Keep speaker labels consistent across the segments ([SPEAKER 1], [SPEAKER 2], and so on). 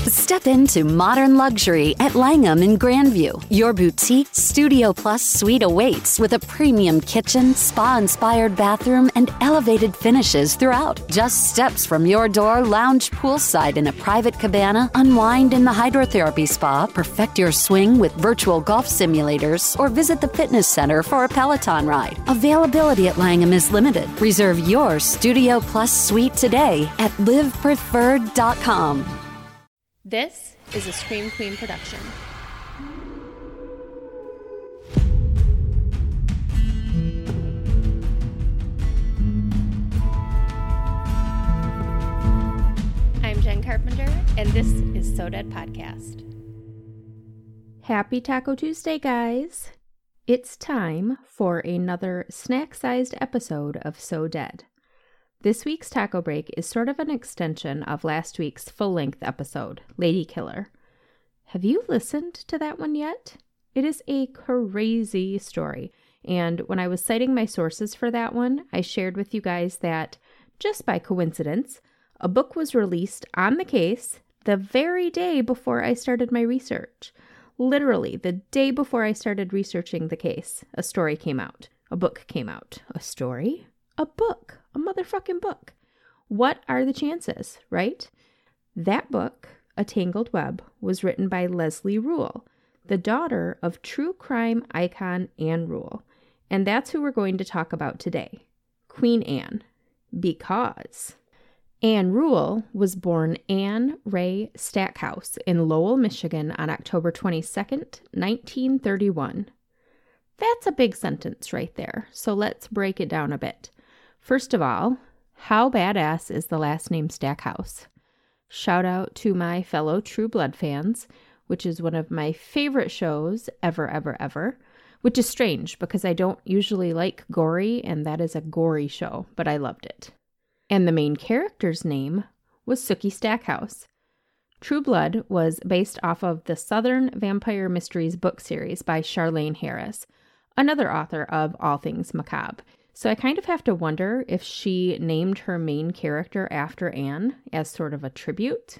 [SPEAKER 1] Step into modern luxury at Langham in Grandview. Your boutique Studio Plus suite awaits with a premium kitchen, spa-inspired bathroom, and elevated finishes throughout. Just steps from your door, lounge poolside in a private cabana, unwind in the hydrotherapy spa, perfect your swing with virtual golf simulators, or visit the fitness center for a Peloton ride. Availability at Langham is limited. Reserve your Studio Plus suite today at livepreferred.com.
[SPEAKER 2] This is a Scream Queen production. I'm Jen Carpenter, and this is So Dead Podcast.
[SPEAKER 3] Happy Taco Tuesday, guys! It's time for another snack-sized episode of So Dead. This week's taco break is sort of an extension of last week's full-length episode, Lady Killer. Have you listened to that one yet? It is a crazy story, and when I was citing my sources for that one, I shared with you guys that, just by coincidence, a book was released on the case the very day before I started my research. Literally, the day before I started researching the case, a story came out. A book came out. A story? A book. A motherfucking book. What are the chances, right? That book, A Tangled Web, was written by Leslie Rule, the daughter of true crime icon Ann Rule. And that's who we're going to talk about today, Queen Anne. Because Ann Rule was born Anne Ray Stackhouse in Lowell, Michigan on October 22nd, 1931. That's a big sentence right there, so let's break it down a bit. First of all, how badass is the last name Stackhouse? Shout out to my fellow True Blood fans, which is one of my favorite shows ever, which is strange because I don't usually like gory, and that is a gory show, but I loved it. And the main character's name was Sookie Stackhouse. True Blood was based off of the Southern Vampire Mysteries book series by Charlaine Harris, another author of All Things Macabre. So I kind of have to wonder if she named her main character after Anne as sort of a tribute.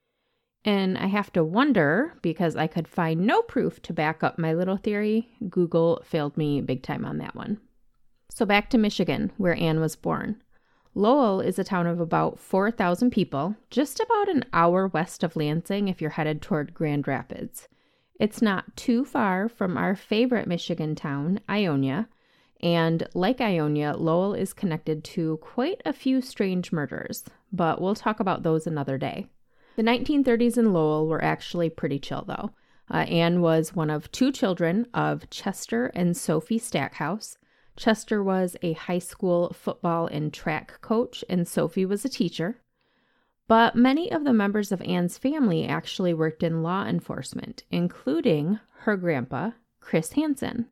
[SPEAKER 3] And I have to wonder, because I could find no proof to back up my little theory, Google failed me big time on that one. So back to Michigan, where Anne was born. Lowell is a town of about 4,000 people, just about an hour west of Lansing if you're headed toward Grand Rapids. It's not too far from our favorite Michigan town, Ionia. And like Ionia, Lowell is connected to quite a few strange murders, but we'll talk about those another day. The 1930s in Lowell were actually pretty chill, though. Anne was one of two children of Chester and Sophie Stackhouse. Chester was a high school football and track coach, and Sophie was a teacher. But many of the members of Anne's family actually worked in law enforcement, including her grandpa, Chris Hansen.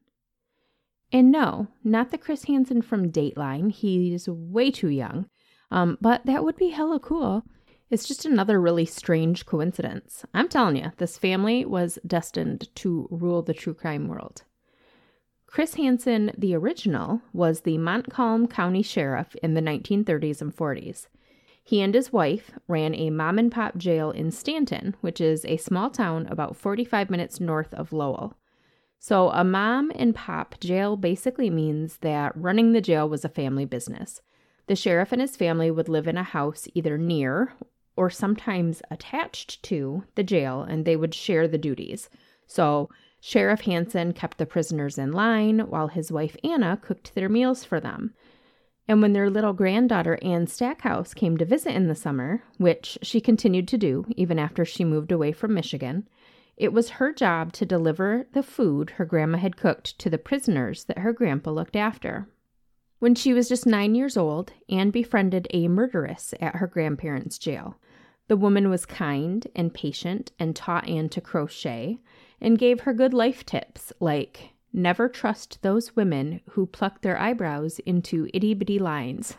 [SPEAKER 3] And no, not the Chris Hansen from Dateline. He's way too young. But that would be hella cool. It's just another really strange coincidence. I'm telling you, this family was destined to rule the true crime world. Chris Hansen, the original, was the Montcalm County Sheriff in the 1930s and 40s. He and his wife ran a mom-and-pop jail in Stanton, which is a small town about 45 minutes north of Lowell. So a mom and pop jail basically means that running the jail was a family business. The sheriff and his family would live in a house either near or sometimes attached to the jail, and they would share the duties. So Sheriff Hansen kept the prisoners in line while his wife Anna cooked their meals for them. And when their little granddaughter Anne Stackhouse came to visit in the summer, which she continued to do even after she moved away from Michigan, it was her job to deliver the food her grandma had cooked to the prisoners that her grandpa looked after. When she was just 9 years old, Anne befriended a murderess at her grandparents' jail. The woman was kind and patient and taught Anne to crochet and gave her good life tips like, never trust those women who pluck their eyebrows into itty-bitty lines.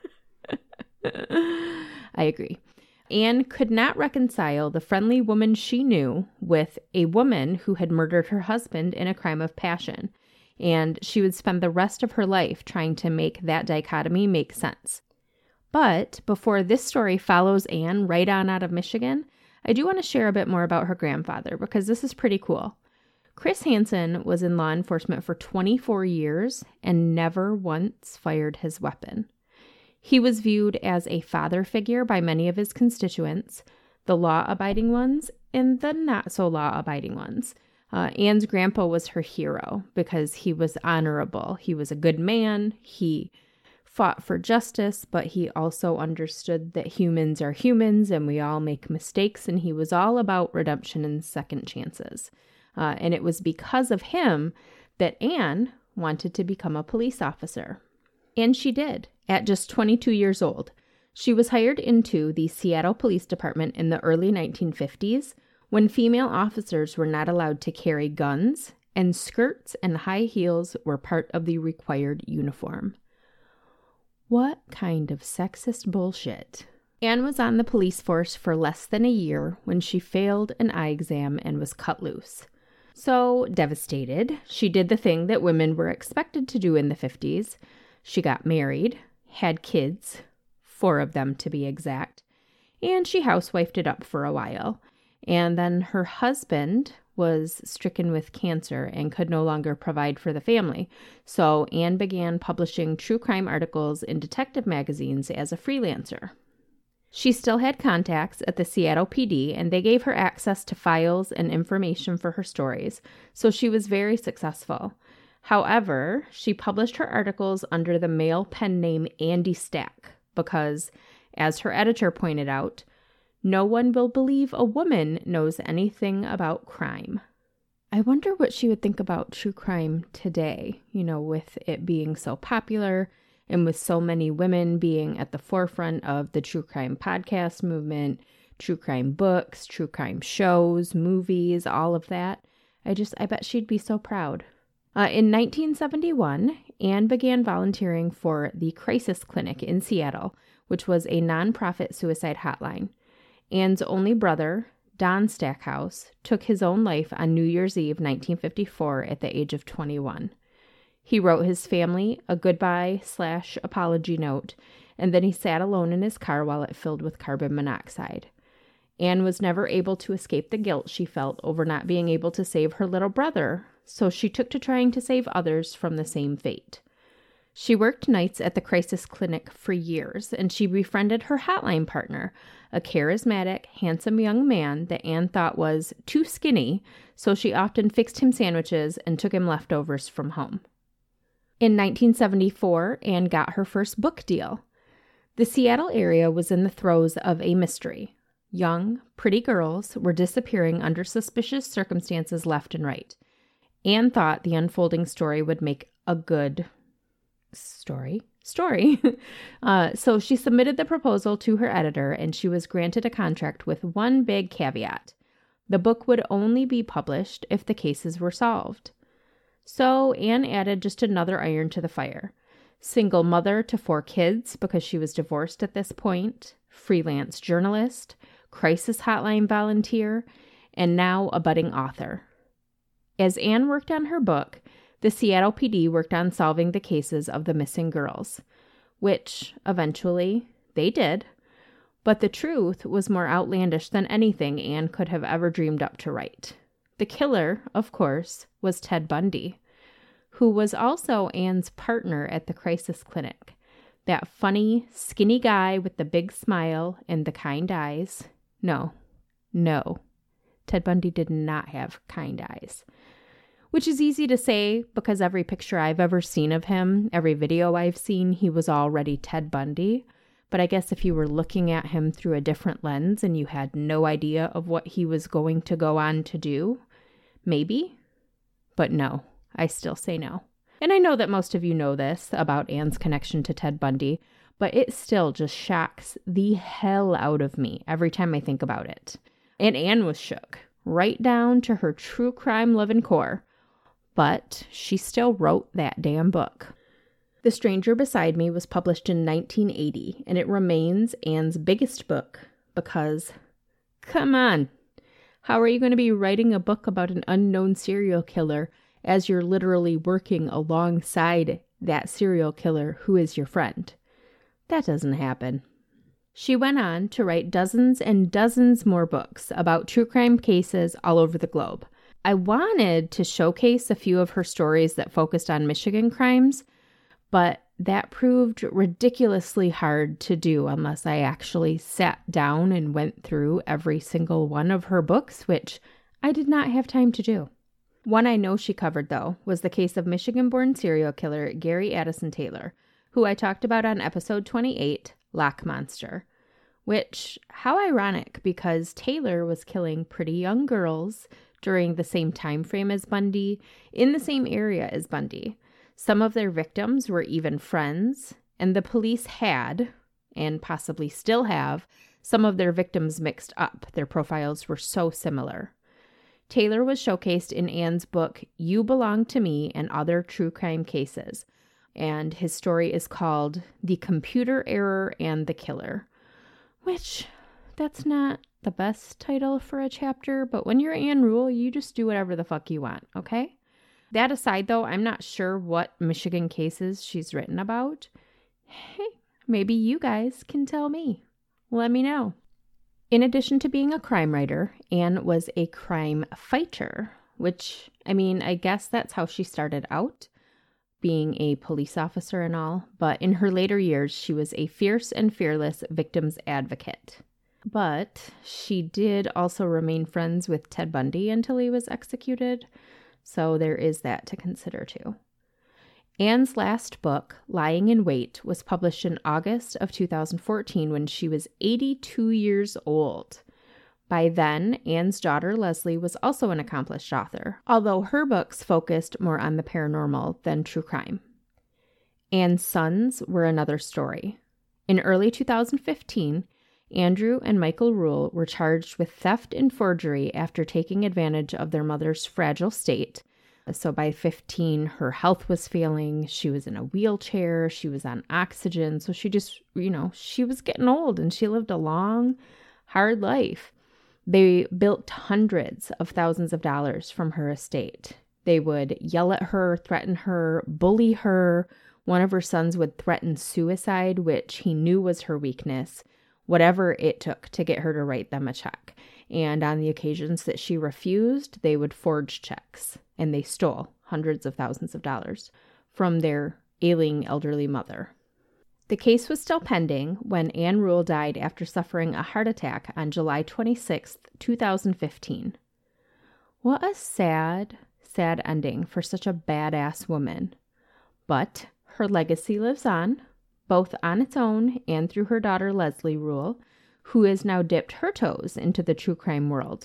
[SPEAKER 3] I agree. Anne could not reconcile the friendly woman she knew with a woman who had murdered her husband in a crime of passion, and she would spend the rest of her life trying to make that dichotomy make sense. But before this story follows Anne right on out of Michigan, I do want to share a bit more about her grandfather because this is pretty cool. Chris Hansen was in law enforcement for 24 years and never once fired his weapon. He was viewed as a father figure by many of his constituents, the law-abiding ones and the not-so-law-abiding ones. Anne's grandpa was her hero because he was honorable. He was a good man. He fought for justice, but he also understood that humans are humans and we all make mistakes, and he was all about redemption and second chances. And it was because of him that Anne wanted to become a police officer. And she did, at just 22 years old. She was hired into the Seattle Police Department in the early 1950s when female officers were not allowed to carry guns, and skirts and high heels were part of the required uniform. What kind of sexist bullshit? Anne was on the police force for less than a year when she failed an eye exam and was cut loose. So, devastated, she did the thing that women were expected to do in the 50s. She got married, had kids, 4 of them to be exact, and she housewifed it up for a while. And then her husband was stricken with cancer and could no longer provide for the family. So Anne began publishing true crime articles in detective magazines as a freelancer. She still had contacts at the Seattle PD, and they gave her access to files and information for her stories, so she was very successful. However, she published her articles under the male pen name Andy Stack because, as her editor pointed out, no one will believe a woman knows anything about crime. I wonder what she would think about true crime today, with it being so popular and with so many women being at the forefront of the true crime podcast movement, true crime books, true crime shows, movies, all of that. I bet she'd be so proud. In 1971, Anne began volunteering for the Crisis Clinic in Seattle, which was a nonprofit suicide hotline. Anne's only brother, Don Stackhouse, took his own life on New Year's Eve 1954 at the age of 21. He wrote his family a goodbye/apology note, and then he sat alone in his car while it filled with carbon monoxide. Anne was never able to escape the guilt she felt over not being able to save her little brother, so she took to trying to save others from the same fate. She worked nights at the Crisis Clinic for years, and she befriended her hotline partner, a charismatic, handsome young man that Anne thought was too skinny, so she often fixed him sandwiches and took him leftovers from home. In 1974, Anne got her first book deal. The Seattle area was in the throes of a mystery. Young, pretty girls were disappearing under suspicious circumstances left and right. Anne thought the unfolding story would make a good story. So she submitted the proposal to her editor, and she was granted a contract with one big caveat. The book would only be published if the cases were solved. So Anne added just another iron to the fire. Single mother to 4 kids because she was divorced at this point, freelance journalist, crisis hotline volunteer, and now a budding author. As Anne worked on her book, the Seattle PD worked on solving the cases of the missing girls, which, eventually, they did. But the truth was more outlandish than anything Anne could have ever dreamed up to write. The killer, of course, was Ted Bundy, who was also Anne's partner at the Crisis Clinic. That funny, skinny guy with the big smile and the kind eyes. No. Ted Bundy did not have kind eyes. Which is easy to say because every picture I've ever seen of him, every video I've seen, he was already Ted Bundy. But I guess if you were looking at him through a different lens and you had no idea of what he was going to go on to do, maybe. But no, I still say no. And I know that most of you know this about Anne's connection to Ted Bundy, but it still just shocks the hell out of me every time I think about it. And Anne was shook, right down to her true crime loving core. But she still wrote that damn book. The Stranger Beside Me was published in 1980, and it remains Anne's biggest book because, come on, how are you going to be writing a book about an unknown serial killer as you're literally working alongside that serial killer who is your friend? That doesn't happen. She went on to write dozens and dozens more books about true crime cases all over the globe. I wanted to showcase a few of her stories that focused on Michigan crimes, but that proved ridiculously hard to do unless I actually sat down and went through every single one of her books, which I did not have time to do. One I know she covered, though, was the case of Michigan-born serial killer Gary Addison Taylor, who I talked about on episode 28, Lock Monster. Which, how ironic, because Taylor was killing pretty young girls during the same time frame as Bundy, in the same area as Bundy. Some of their victims were even friends, and the police had, and possibly still have, some of their victims mixed up. Their profiles were so similar. Taylor was showcased in Anne's book, You Belong to Me and Other True Crime Cases, and his story is called The Computer Error and the Killer, which, that's not the best title for a chapter, but when you're Ann Rule, you just do whatever the fuck you want, okay? That aside, though, I'm not sure what Michigan cases she's written about. Hey, maybe you guys can tell me. Let me know. In addition to being a crime writer, Anne was a crime fighter, which, I guess that's how she started out, being a police officer and all, but in her later years, she was a fierce and fearless victims advocate. But she did also remain friends with Ted Bundy until he was executed, so there is that to consider too. Anne's last book, Lying in Wait, was published in August of 2014 when she was 82 years old. By then, Anne's daughter, Leslie, was also an accomplished author, although her books focused more on the paranormal than true crime. Anne's sons were another story. In early 2015, Andrew and Michael Rule were charged with theft and forgery after taking advantage of their mother's fragile state. So by 15, her health was failing. She was in a wheelchair. She was on oxygen. So she just, she was getting old and she lived a long, hard life. They built hundreds of thousands of dollars from her estate. They would yell at her, threaten her, bully her. One of her sons would threaten suicide, which he knew was her weakness, whatever it took to get her to write them a check. And on the occasions that she refused, they would forge checks, and they stole hundreds of thousands of dollars from their ailing elderly mother. The case was still pending when Anne Rule died after suffering a heart attack on July 26, 2015. What a sad, sad ending for such a badass woman. But her legacy lives on, both on its own and through her daughter Leslie Rule, who has now dipped her toes into the true crime world.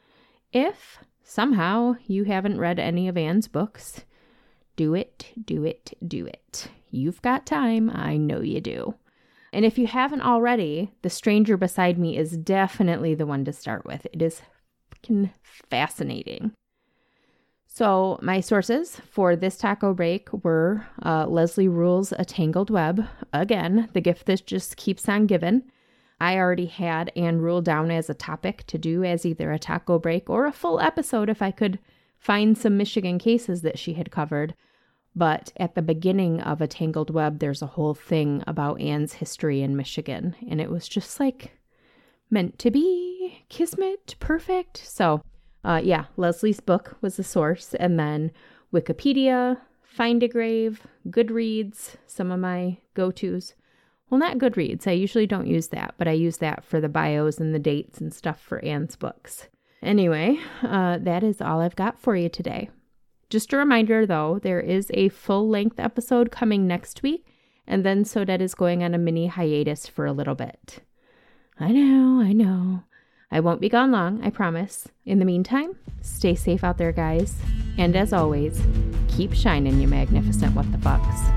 [SPEAKER 3] If, somehow, you haven't read any of Anne's books, do it, do it, do it. You've got time, I know you do. And if you haven't already, The Stranger Beside Me is definitely the one to start with. It is fucking fascinating. So my sources for this taco break were Leslie Rule's A Tangled Web. Again, the gift that just keeps on giving. I already had Anne Rule down as a topic to do as either a taco break or a full episode if I could find some Michigan cases that she had covered. But at the beginning of A Tangled Web, there's a whole thing about Anne's history in Michigan. And it was just like meant to be, kismet, perfect. So Leslie's book was the source. And then Wikipedia, Find a Grave, Goodreads, some of my go-tos. Well, not Goodreads. I usually don't use that, but I use that for the bios and the dates and stuff for Anne's books. Anyway, that is all I've got for you today. Just a reminder, though, there is a full-length episode coming next week, and then Sodette is going on a mini hiatus for a little bit. I know. I won't be gone long, I promise. In the meantime, stay safe out there, guys. And as always, keep shining, you magnificent what the fucks.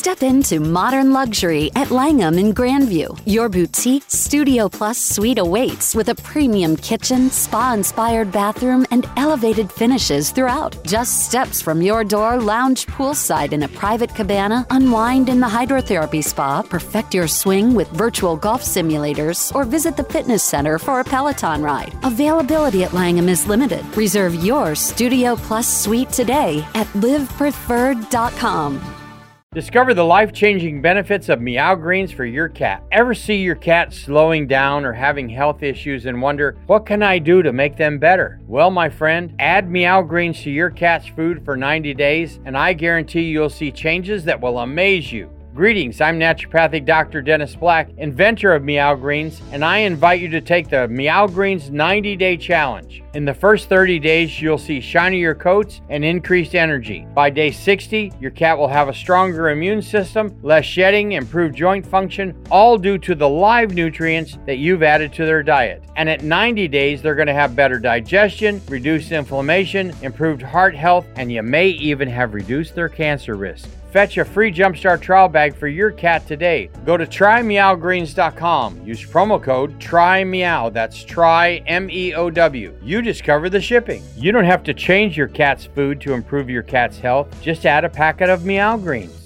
[SPEAKER 1] Step into modern luxury at Langham in Grandview. Your boutique Studio Plus suite awaits with a premium kitchen, spa-inspired bathroom, and elevated finishes throughout. Just steps from your door, lounge poolside in a private cabana, unwind in the hydrotherapy spa, perfect your swing with virtual golf simulators, or visit the fitness center for a Peloton ride. Availability at Langham is limited. Reserve your Studio Plus suite today at livepreferred.com.
[SPEAKER 4] Discover the life-changing benefits of Meow Greens for your cat. Ever see your cat slowing down or having health issues and wonder, what can I do to make them better? Well, my friend, add Meow Greens to your cat's food for 90 days, and I guarantee you'll see changes that will amaze you. Greetings, I'm naturopathic Dr. Dennis Black, inventor of Meow Greens, and I invite you to take the Meow Greens 90-day challenge. In the first 30 days, you'll see shinier coats and increased energy. By day 60, your cat will have a stronger immune system, less shedding, improved joint function, all due to the live nutrients that you've added to their diet. And at 90 days, they're going to have better digestion, reduced inflammation, improved heart health, and you may even have reduced their cancer risk. Fetch a free Jumpstart trial bag for your cat today. Go to trymeowgreens.com. Use promo code TRYMEOW. That's TRYMEOW. You discover the shipping. You don't have to change your cat's food to improve your cat's health. Just add a packet of Meow Greens.